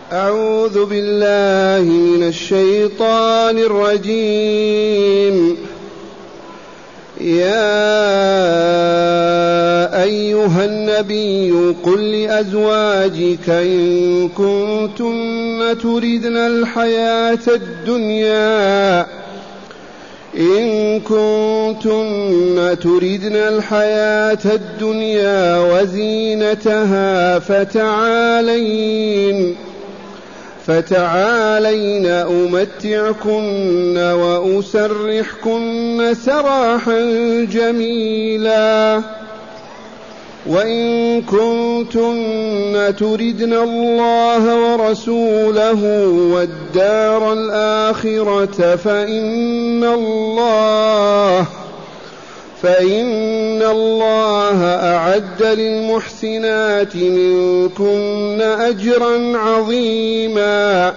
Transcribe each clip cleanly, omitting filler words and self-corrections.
أعوذ بالله من الشيطان الرجيم. يا أيها النبي قل لأزواجك إن كنتن تردن الحياة الدنيا وزينتها فتعالين أمتعكن وأسرحكن سراحا جميلا. وإن كنتن تردن الله ورسوله والدار الآخرة فإن الله أعد للمحسنات منكن أجرا عظيما.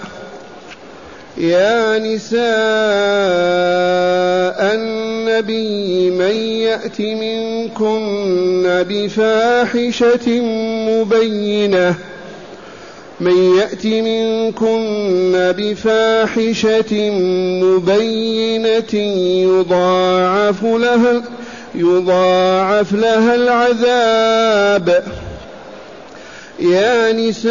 يا نساء النبي من يأت منكن بفاحشة مبينة يضاعف لها العذاب. يا نساء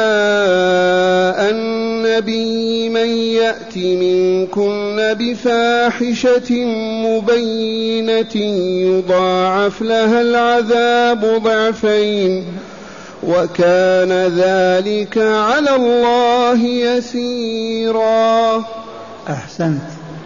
النبي من يأت منكن بفاحشة مبينة يضاعف لها العذاب ضعفين وكان ذلك على الله يسيرا. أحسنت.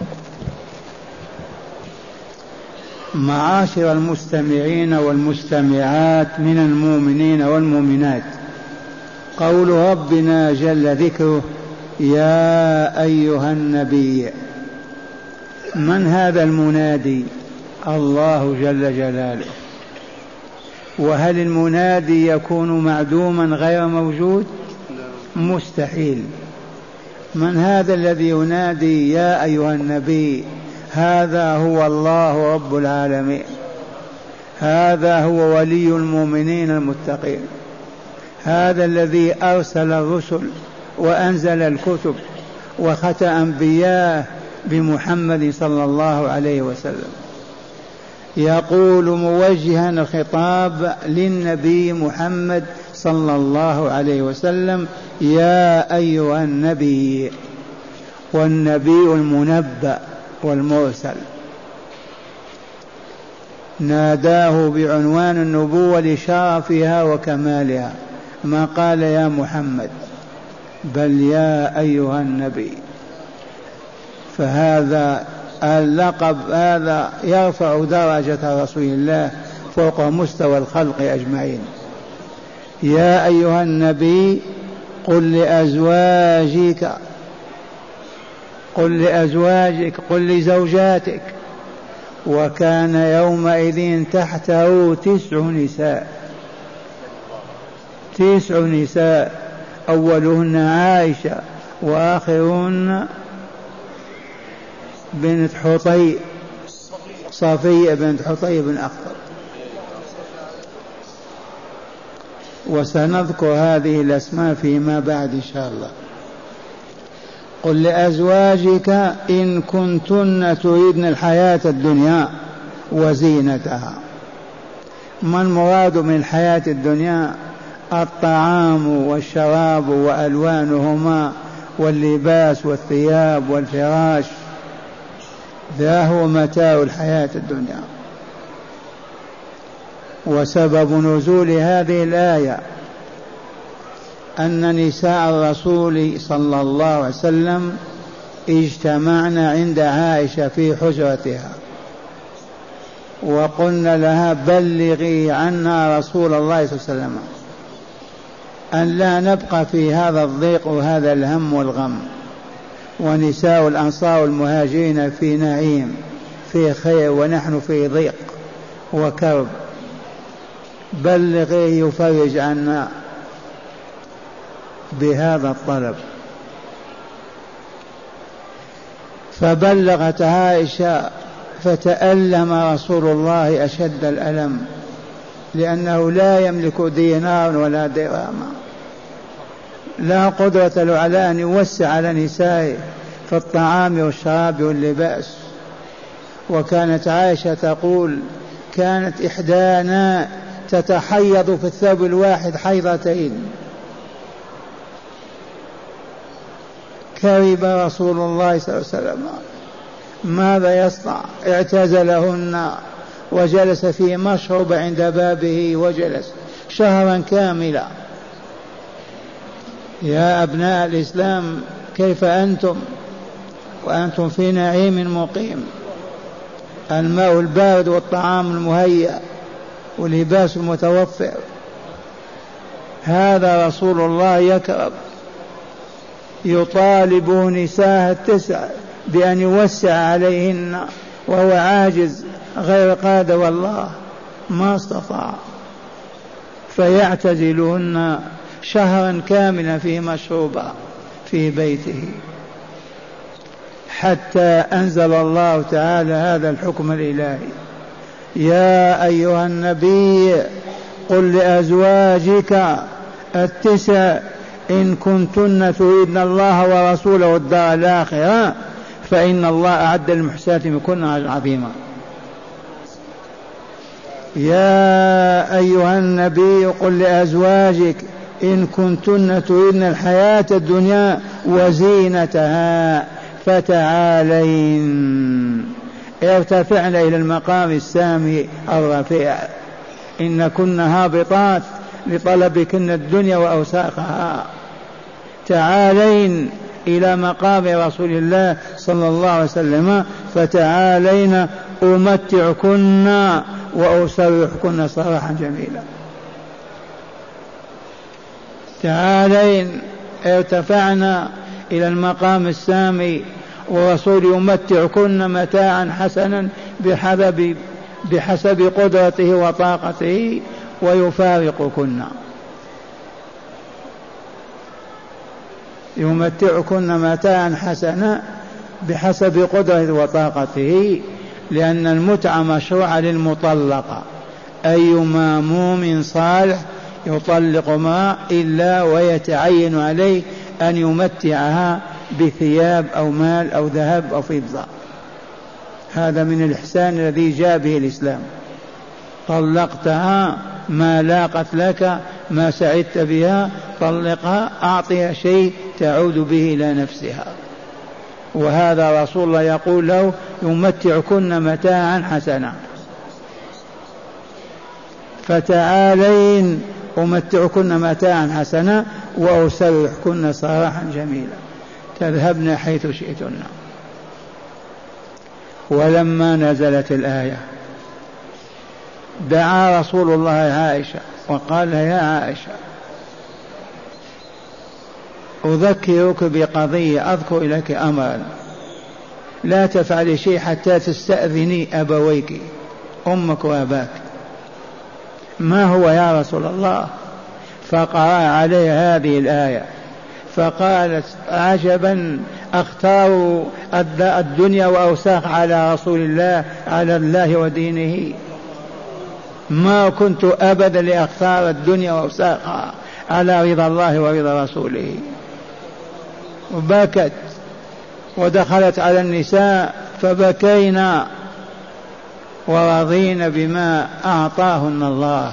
معاشر المستمعين والمستمعات من المؤمنين والمؤمنات، قول ربنا جل ذكره: يا أيها النبي. من هذا المنادي؟ الله جل جلاله. وهل المنادي يكون معدوما غير موجود؟ مستحيل. من هذا الذي ينادي يا أيها النبي؟ هذا هو الله رب العالمين، هذا هو ولي المؤمنين المتقين، هذا الذي أرسل الرسل وأنزل الكتب وختم أنبياءه بمحمد صلى الله عليه وسلم. يقول موجها الخطاب للنبي محمد صلى الله عليه وسلم: يا أيها النبي. والنبي المنبأ والمرسل، ناداه بعنوان النبوة لشرفها وكمالها، ما قال يا محمد بل يا أيها النبي. فهذا اللقب هذا يرفع درجة رسول الله فوق مستوى الخلق أجمعين. يا أيها النبي قل لأزواجك قل لزوجاتك. وكان يومئذ تحته 9 نساء، أولهن عائشة وآخرهن بنت حطي، صفية بنت حطي بن أخطر. وسنذكر هذه الأسماء فيما بعد إن شاء الله. قل لأزواجك إن كنتن تريدن الحياة الدنيا وزينتها. ما المراد من الحياة الدنيا؟ الطعام والشراب وألوانهما واللباس والثياب والفراش، ذا هو متاع الحياة الدنيا. وسبب نزول هذه الآية أن نساء الرسول صلى الله عليه وسلم اجتمعن عند عائشة في حجرتها وقلنا لها: بلغي عنا رسول الله صلى الله عليه وسلم أن لا نبقى في هذا الضيق وهذا الهم والغم، ونساء الأنصار والمهاجرين في نعيم في خير ونحن في ضيق وكرب، بلغيه يفرج عنا بهذا الطلب. فبلغت عائشة فتألم رسول الله أشد الألم، لأنه لا يملك دينار ولا درهم، لا قدرة له على أن يوسع على نسائه في الطعام والشراب واللباس. وكانت عائشة تقول كانت إحدانا تتحيض في الثوب الواحد حيضتين. كرب رسول الله صلى الله عليه وسلم، ماذا يصنع؟ اعتزلهن وجلس في مشرب عند بابه وجلس شهرا كاملا. يا أبناء الإسلام كيف أنتم وأنتم في نعيم مقيم؟ الماء البارد والطعام المهيأ واللباس المتوفر. هذا رسول الله يكرب يطالب نساء 9 بأن يوسع عليهن وهو عاجز غير قادر والله ما استطاع، فيعتزلهن شهرا كاملا في مشروبة في بيته، حتى أنزل الله تعالى هذا الحكم الإلهي: يا أيها النبي قل لأزواجك 9 إن كنتن تريدن الله ورسوله والدار الآخرة فإن الله أعد للمحسنات منكن أجرا عظيما. يا أيها النبي قل لأزواجك إن كنتن تريدن الحياة الدنيا وزينتها فتعالين ارتفعن إلى المقام السامي الرفيع إن كن هابطات لطلبكن الدنيا وأوساخها. تعالين إلى مقام رسول الله صلى الله عليه وسلم فتعالين أمتعكن وأسرحكن سراحا جميلا. تعالين ارتفعنا إلى المقام السامي ورسول يمتعكن متاعا حسنا بحسب قدرته وطاقته ويفارقكن، يمتعكن متاعا حسنا بحسب قدرته وطاقته، لأن المتعة مشروعة للمطلقة. أي ماموم صالح يطلق ما إلا ويتعين عليه أن يمتعها بثياب أو مال أو ذهب أو فضة. هذا من الإحسان الذي جاء به الإسلام. طلقتها ما لاقت لك ما سعدت بها طلقها، أعطيها شيء تعود به إلى نفسها. وهذا رسول الله يقول له يمتعكن متاعا حسنا. فتعالين أمتعكن متاعا حسنا وأسرحكن سراحا جميلا تذهبن حيث شئتن. ولما نزلت الآية دعا رسول الله عائشة وقال لها: يا عائشة أذكرك بقضية، أذكر لك أمرا، لا تفعلي شيء حتى تستأذني أبويك أمك وأباك. ما هو يا رسول الله؟ فقرأ عليه هذه الآية فقالت: عجبا أختار الدنيا وأوساخ على رسول الله على الله ودينه، ما كنت أبدا لأختار الدنيا وأوساخها على رضا الله ورضا رسوله. وبكت ودخلت على النساء فبكينا ورضين بما أعطاهن الله.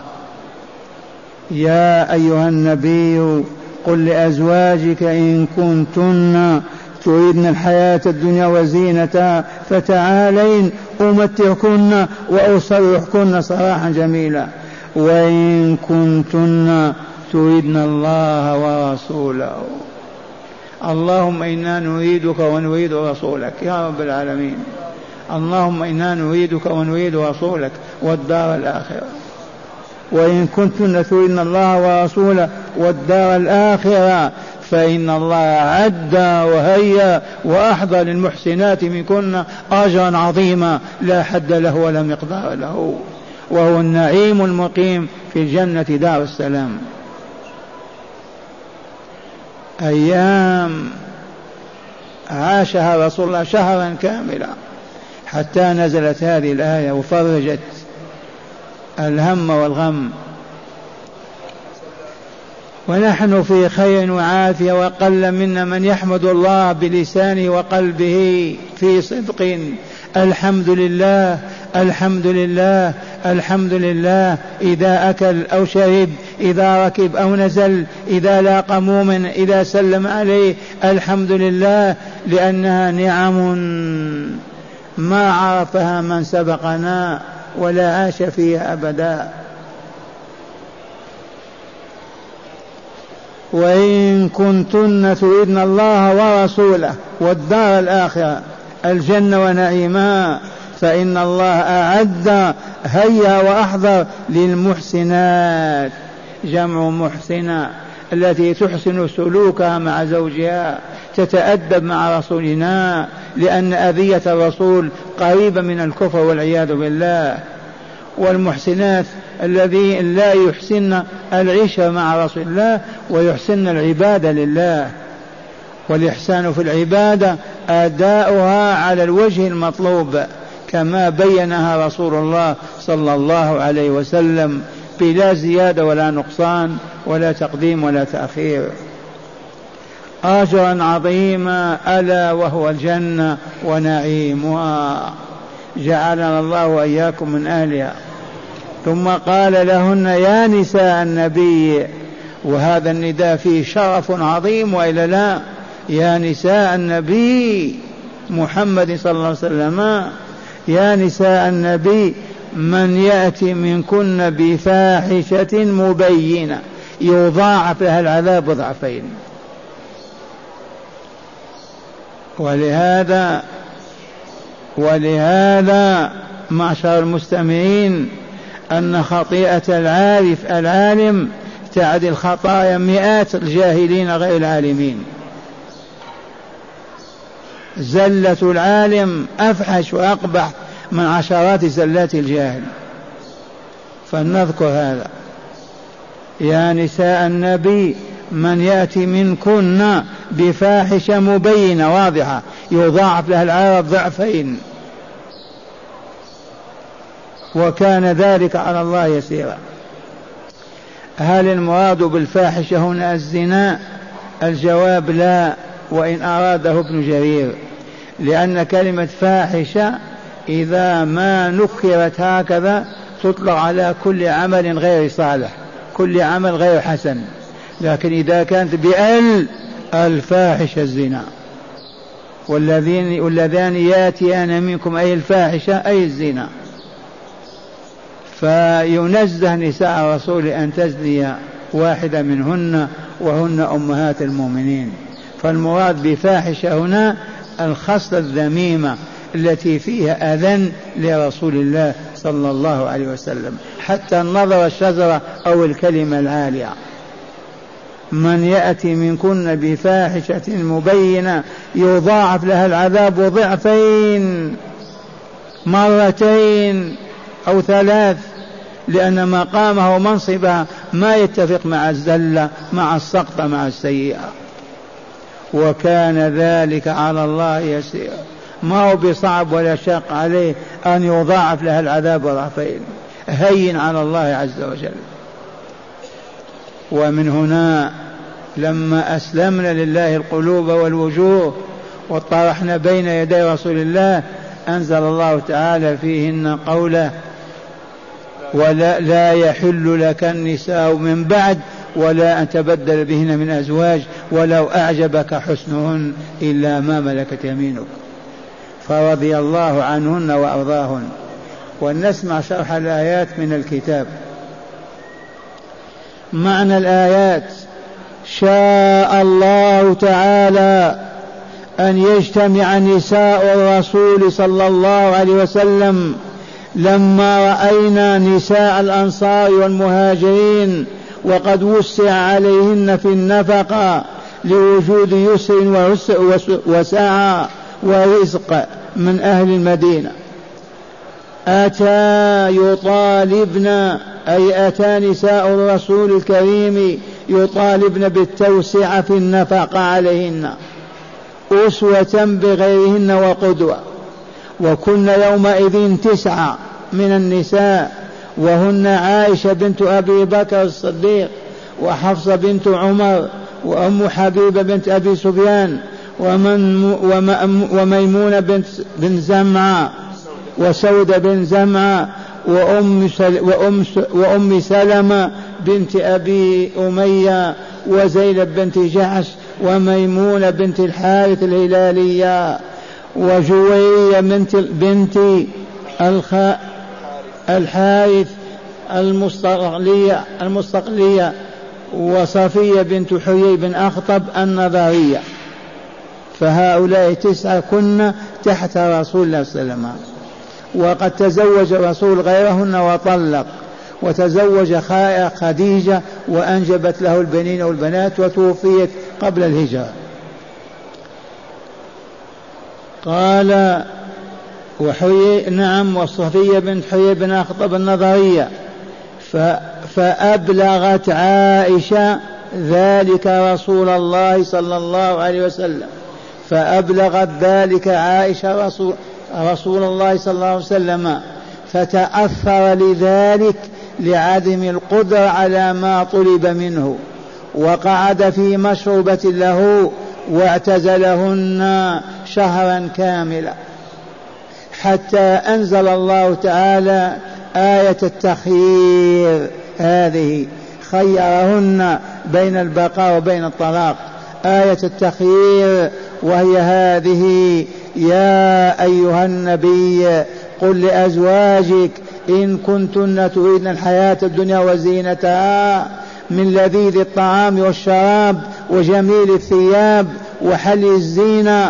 يا أيها النبي قل لأزواجك إن كنتن تريدن الحياة الدنيا وزينتها فتعالين أمتعكن وأسرحكن سراحا جميلا وإن كنتن تريدن الله ورسوله. اللهم إنا نريدك ونريد رسولك يا رب العالمين. اللهم إنا نريدك ونريد رسولك والدار الآخرة. وإن كنتن تريدن الله ورسوله والدار الآخرة فإن الله عد وهيا وأحضر للمحسنات منكن أجرا عظيما لا حد له ولا مقدار له، وهو النعيم المقيم في الجنة دار السلام. أيام عاشها رسول الله شهرا كاملا حتى نزلت هذه الآية وفرجت الهم والغم. ونحن في خير وعافية، وقل منا من يحمد الله بلسانه وقلبه في صدق. الحمد لله الحمد لله الحمد لله، إذا أكل أو شرب، إذا ركب أو نزل، إذا لاقى مؤمن، إذا سلم عليه، الحمد لله، لأنها نعم ما عرفها من سبقنا ولا عاش فيها أبدا. وإن كنتن تردن الله ورسوله والدار الآخرة الجنة ونعيمها فإن الله أعد هيا وأحضر للمحسنات، جمع محسنة، التي تحسن سلوكها مع زوجها، تتأدب مع رسولنا، لأن أذية الرسول قريبة من الكفر والعياذ بالله. والمحسنات الذي لا يحسن العيشة مع رسول الله ويحسن العبادة لله. والإحسان في العبادة أداؤها على الوجه المطلوب كما بينها رسول الله صلى الله عليه وسلم، بلا زيادة ولا نقصان ولا تقديم ولا تأخير. أجرا عظيما ألا وهو الجنة ونعيمها، جعلنا الله وإياكم من أهلها. ثم قال لهن يا نساء النبي، وهذا النداء فيه شرف عظيم وإلا لا؟ يا نساء النبي محمد صلى الله عليه وسلم، يا نساء النبي من يأتي منكن بفاحشة مبينة يضاعف لها العذاب ضعفين. ولهذا معشر المستمعين أن خطيئة العالم تعدل خطايا مئات الجاهلين غير العالمين. زلة العالم أفحش وأقبح من عشرات زلات الجاهل. فلنذكر هذا. يا نساء النبي من يأتي منكن بفاحشة مبينة واضحة يضاعف لها العذاب ضعفين، وكان ذلك على الله يسيرا. هل المراد بالفاحشة هنا الزنا؟ الجواب لا، وإن أراده ابن جرير، لأن كلمة فاحشة إذا ما نكرت هكذا تطلق على كل عمل غير صالح، كل عمل غير حسن، لكن إذا كانت بأل الفاحشة الزنا. واللذان ياتيان منكم أي الفاحشة أي الزنا. فينزه نساء الرسول أن تزني واحدة منهن وهن أمهات المؤمنين. فالمراد بفاحشة هنا الخصلة الذميمة التي فيها أذى لرسول الله صلى الله عليه وسلم، حتى النظر الشجرة أو الكلمة العالية. من يأتي منكن بفاحشة مبينة يضاعف لها العذاب ضعفين، مرتين أو ثلاث، لأن مقامه ومنصبها ما يتفق مع الزلة، مع السقط، مع السيئة. وكان ذلك على الله يسير، ما هو بصعب ولا شاق عليه أن يضاعف لها العذاب ضعفين، هين على الله عز وجل. ومن هنا لما أسلمنا لله القلوب والوجوه وطرحنا بين يدي رسول الله أنزل الله تعالى فيهن قوله ولا لا يحل لك النساء من بعد ولا أن تبدل بهن من أزواج ولو أعجبك حسنهن إلا ما ملكت يمينك. فرضي الله عنهن وأرضاهن. ونسمع شرح الآيات من الكتاب. معنى الآيات: شاء الله تعالى أن يجتمع نساء الرسول صلى الله عليه وسلم لما رأينا نساء الأنصار والمهاجرين وقد وسع عليهن في النفقة لوجود يسر وسعة ورزق من أهل المدينة، أتى يطالبن أي أتى نساء الرسول الكريم يطالبن بالتوسعة في النفقة عليهن أسوة بغيرهن وقدوة. وكن يومئذ 9 من النساء، وهن عائشة بنت أبي بكر الصديق وحفصة بنت عمر وأم حبيبة بنت أبي سفيان وميمونة بن زمعة وسودة بن زمعة وأم سلمة بنت أبي أمية وزينب بنت جحش وميمونة بنت الحارث الهلالية وجويرية بنت الحارث المستقلية وصفية بنت حيي بن أخطب النظرية. فهؤلاء 9 كن تحت رسول الله صلى الله عليه وسلم. وقد تزوج الرسول غيرهن وطلق، وتزوج خديجة وأنجبت له البنين والبنات وتوفيت قبل الهجرة. قال وصفية بنت حيي بن أخطب النظرية. فأبلغت عائشة ذلك رسول الله صلى الله عليه وسلم، فأبلغت ذلك عائشة رسول الله صلى الله عليه وسلم، فتأثر لذلك لعدم القدرة على ما طلب منه، وقعد في مشروبة له واعتزلهن شهرا كاملا، حتى أنزل الله تعالى آية التخيير هذه، خيرهن بين البقاء وبين الطلاق، آية التخيير، وهي هذه: يا أيها النبي قل لأزواجك إن كنتن تريدن الحياة الدنيا وزينتها من لذيذ الطعام والشراب وجميل الثياب وحلي الزينة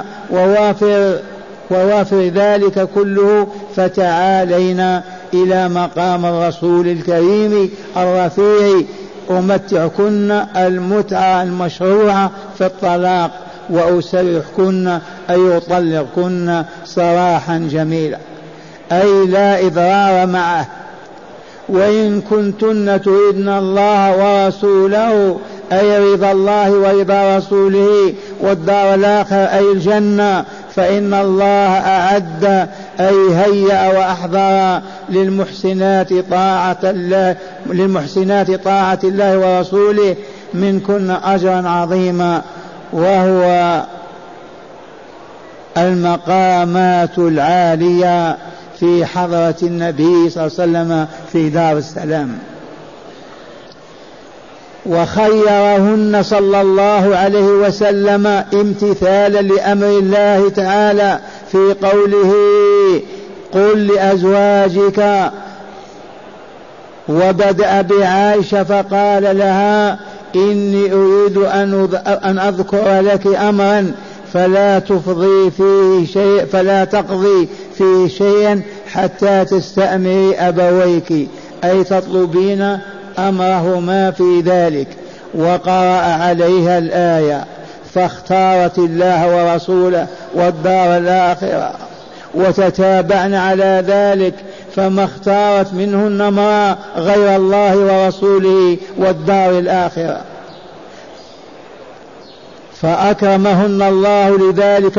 ووافر ذلك كله فتعالينا إلى مقام الرسول الكريم الرفيع أمتعكن المتعة المشروعة في الطلاق وأسرحكن أي أطلقكن سراحا جميلا، أي لا إضرار معه. وإن كنتن تريدن الله ورسوله أي رضا الله ورضا رسوله والدار الآخرة أي الجنة، فإن الله أعد أي هيأ وأحضر للمحسنات طاعة الله ورسوله منكن أجرا عظيما، وهو المقامات العالية في حضرة النبي صلى الله عليه وسلم في دار السلام. وخيرهن صلى الله عليه وسلم امتثالا لأمر الله تعالى في قوله قل لأزواجك، وبدأ بعائشة فقال لها إني أريد أن أذكر لك أمرا فلا تقضي فيه شيئا حتى تستأمري أبويك، أي تطلبين أمرهما في ذلك. وقرأ عليها الآية فاختارت الله ورسوله والدار الآخرة وتتابعن على ذلك، فما اختارت منهن امرأة غير الله ورسوله والدار الآخرة، فأكرمهن الله لذلك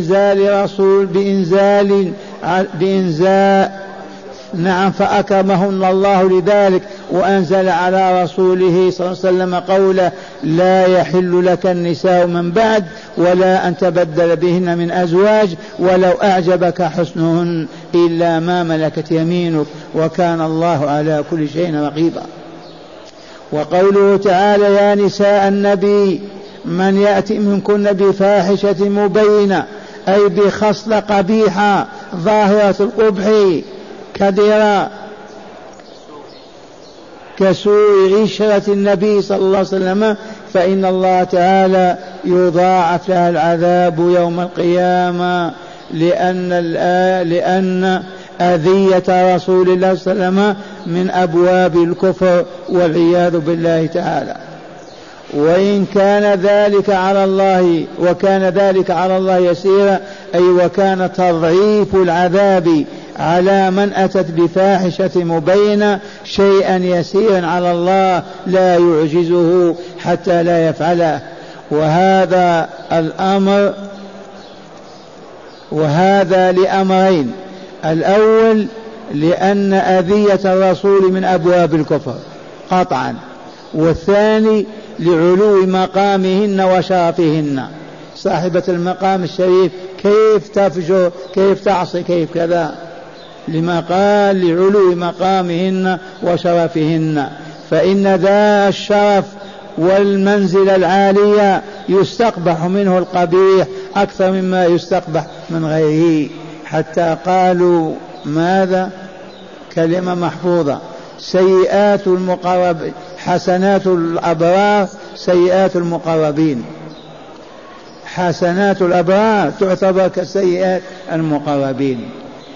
فأكرمهن الله لذلك وأنزل على رسوله صلى الله عليه وسلم قوله لا يحل لك النساء من بعد ولا أن تبدل بهن من أزواج ولو أعجبك حسنهن إلا ما ملكت يمينك وكان الله على كل شيء رقيبا. وقوله تعالى يا نساء النبي من يأتي منكن بفاحشة مبينة أي بخصلة قبيحة ظاهرة القبح كدرة كسوء عشرة النبي صلى الله عليه وسلم، فإن الله تعالى يضاعف لها العذاب يوم القيامة، لأن أذية رسول الله صلى الله عليه وسلم من أبواب الكفر والعياذ بالله تعالى. وإن كان ذلك على الله يسيرا، أي وكان تضعيف العذاب على من أتت بفاحشة مبينة شيئا يسيرا على الله لا يعجزه حتى لا يفعله. وهذا الأمر لأمرين: الأول لأن أذية الرسول من أبواب الكفر قطعا، والثاني لعلو مقامهن وشرفهن. صاحبة المقام الشريف كيف تفجر، كيف تعصي، كيف كذا، لما قال لعلو مقامهن وشرفهن. فإن ذا الشرف والمنزل العالية يستقبح منه القبيح أكثر مما يستقبح من غيره، حتى قالوا ماذا؟ كلمة محفوظة: سيئات المقربين حسنات الأبرار سيئات المقربين. حسنات الأبرار تعتبر كسيئات المقربين.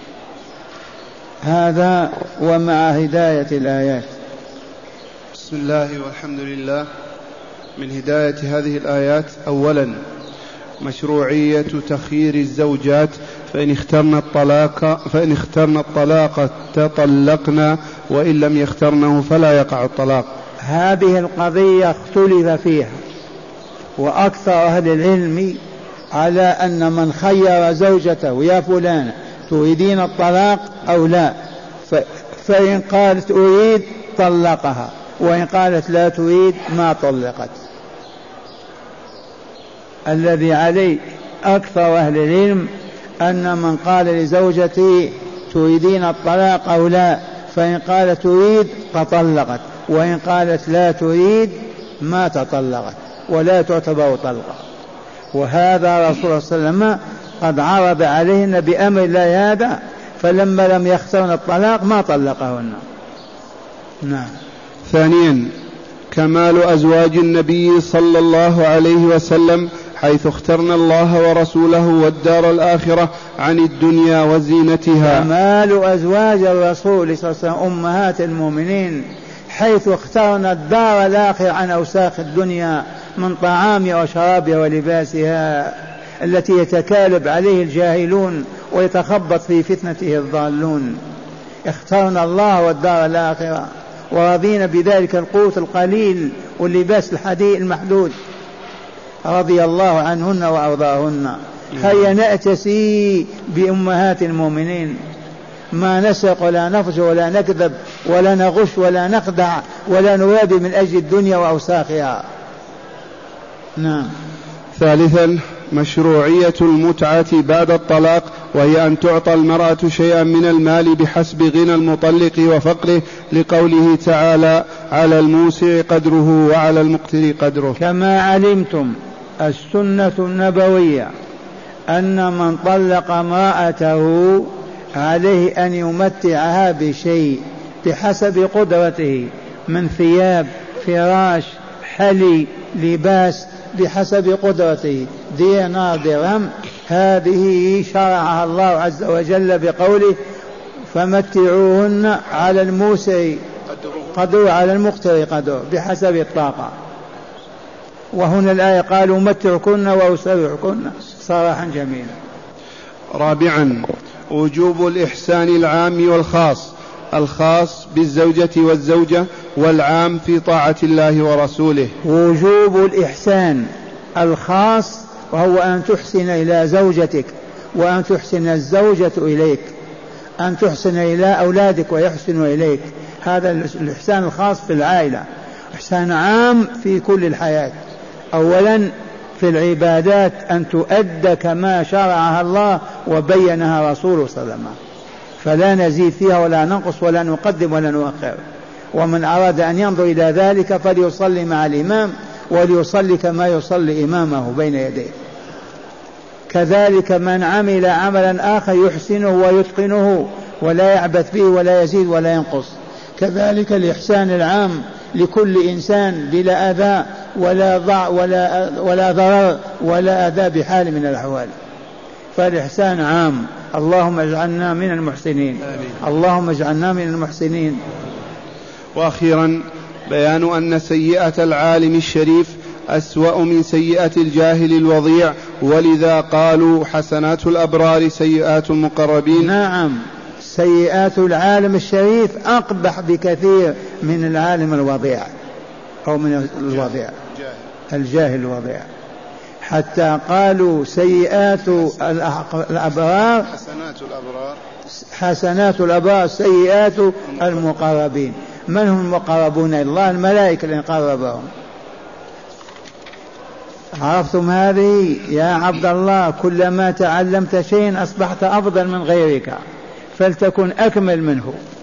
هذا ومع هداية الآيات. بسم الله والحمد لله. من هداية هذه الآيات: أولا مشروعية تخيير الزوجات فإن اخترن الطلاق تطلقنا، وإن لم يخترنه فلا يقع الطلاق. هذه القضية اختلف فيها، وأكثر أهل العلم على أن من خير زوجته: يا فلان تريدين الطلاق أو لا، فإن قالت أريد طلقها، وإن قالت لا تريد ما طلقت. الذي عليه أكثر أهل العلم أن من قال لزوجته تريدين الطلاق أو لا، فإن قالت تريد تطلقت، وإن قالت لا تريد ما تطلقت ولا تعتبر طلقة. وهذا رسول الله صلى الله عليه وسلم قد عرض عليهن بأمر الله هذا، فلما لم يخترن الطلاق ما طلقهن. نعم. ثانيا كمال أزواج النبي صلى الله عليه وسلم حيث اخترنا الله ورسوله والدار الآخرة عن الدنيا وزينتها. كمال أزواج الرسول صلى الله عليه وسلم أمهات المؤمنين حيث اخترنا الدار الآخرة عن أوساخ الدنيا من طعامها وشرابها ولباسها التي يتكالب عليه الجاهلون ويتخبط في فتنته الضالون. اخترنا الله والدار الآخرة ورضينا بذلك القوت القليل واللباس الحديد المحدود، رضي الله عنهن وأرضاهن. هيا نأتسي بأمهات المؤمنين، ما نسرق ولا نفجر ولا نكذب ولا نغش ولا نخدع ولا نوابي من أجل الدنيا وأوساخها. نعم. ثالثا مشروعية المتعة بعد الطلاق، وهي أن تعطى المرأة شيئا من المال بحسب غنى المطلق وفقره، لقوله تعالى: على الموسع قدره وعلى المقتر قدره. كما علمتم السنة النبوية أن من طلق امرأته عليه أن يمتعها بشيء بحسب قدرته من ثياب، فراش، حلي، لباس، بحسب قدرته، دينار، درهم. هذه شرعها الله عز وجل بقوله: فمتعوهن على الموسع قدره على المقتر قدره، بحسب الطاقة. وهنا الآية قالوا: متعكن وأسرحكن صراحا جميلا. رابعا وجوب الإحسان العام والخاص، الخاص بالزوجة والزوجة والعام في طاعة الله ورسوله. وجوب الإحسان الخاص وهو أن تحسن إلى زوجتك، وأن تحسن الزوجة إليك، أن تحسن إلى أولادك ويحسن إليك. هذا الإحسان الخاص في العائلة. إحسان عام في كل الحياة. أولا في العبادات أن تؤدى كما شرعها الله وبينها رسوله صلى الله عليه وسلم، فلا نزيد فيها ولا ننقص ولا نقدم ولا نؤخر. ومن أراد أن ينظر إلى ذلك فليصلي مع الإمام، وليصلي كما يصلي إمامه بين يديه. كذلك من عمل عملا آخر يحسنه ويتقنه ولا يعبث به ولا يزيد ولا ينقص. كذلك الإحسان العام لكل إنسان بلا أذى ولا ضرر ولا أذى بحال من الأحوال. فالإحسان عام. اللهم اجعلنا من المحسنين. اللهم اجعلنا من المحسنين. وأخيرا بيان أن سيئة العالم الشريف أسوأ من سيئة الجاهل الوضيع، ولذا قالوا حسنات الأبرار سيئات المقربين. نعم، سيئات العالم الشريف أقبح بكثير من العالم الوضيع أو من الوضيع الجاهل الوضيع. حتى قالوا سيئات الأبرار حسنات الأبرار سيئات المقربين. من هم المقربون إلى الله؟ الملائكة اللي قربهم. عرفتم هذه يا عبد الله؟ كلما تعلمت شيء أصبحت أفضل من غيرك، فلتكن أكمل منه.